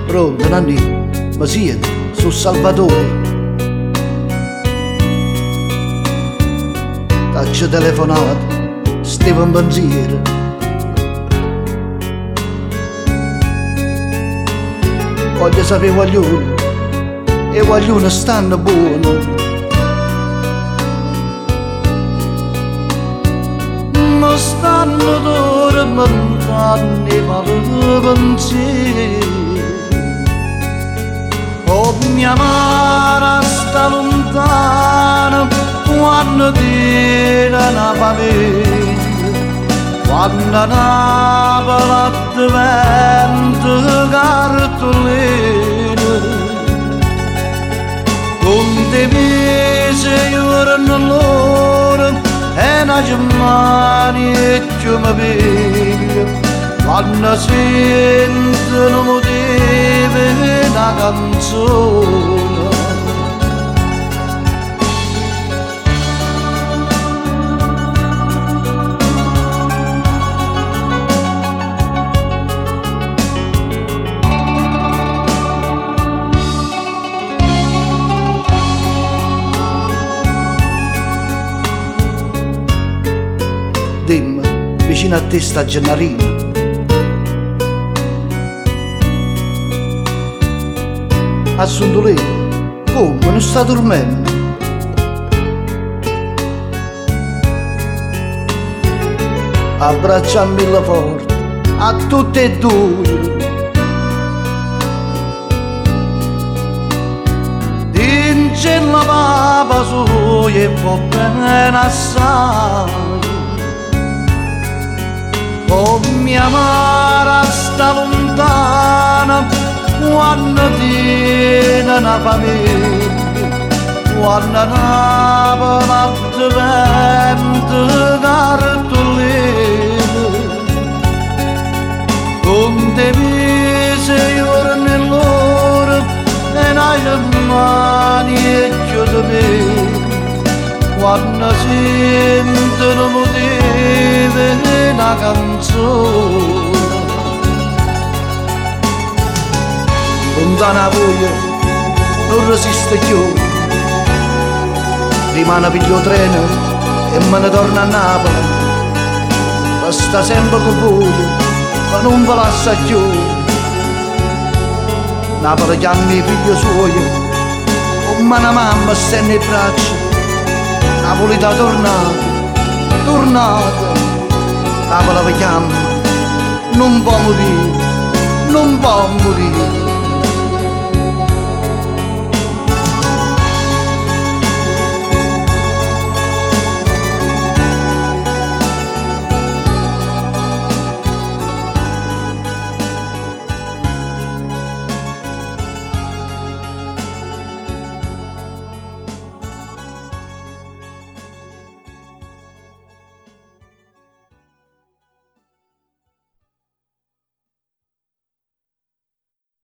Pronto, Nanni? Ma siete? Su Salvatore. T'ho telefonato, stavo in pensiero. Voglio sapere guaglione, e guaglione stanno buono. Ma stanno tormentando i mali pensieri. Oh, mia madre sta lontana quando tira una famiglia, quando Napoli diventa cartolina. Con te mesi giorno loro e una giornata e più mi piglia, quando sentono motivi una canzone. Dimmi, vicino a te sta Gennarino. Assunto lei, come non sta dormendo? Abbracciammi la forte a tutte e due. Dince la papa su e può bene assai. Oh, mia madre sta lontana quando tiene una famiglia, quando Napoli diventa cartolina. Con te mesi giorni loro e una giornata e più di me, quando sentono motivi una canzone. Lontana voglia non resiste più, rimane piglio treno e me ne torna a Napoli. Resta sempre con voi, ma non ve lascia più. Napoli chiama i figli suoi, come una mamma sta nei bracci. Napoli da tornata, Napoli vi chiama, non può morire, non può morire.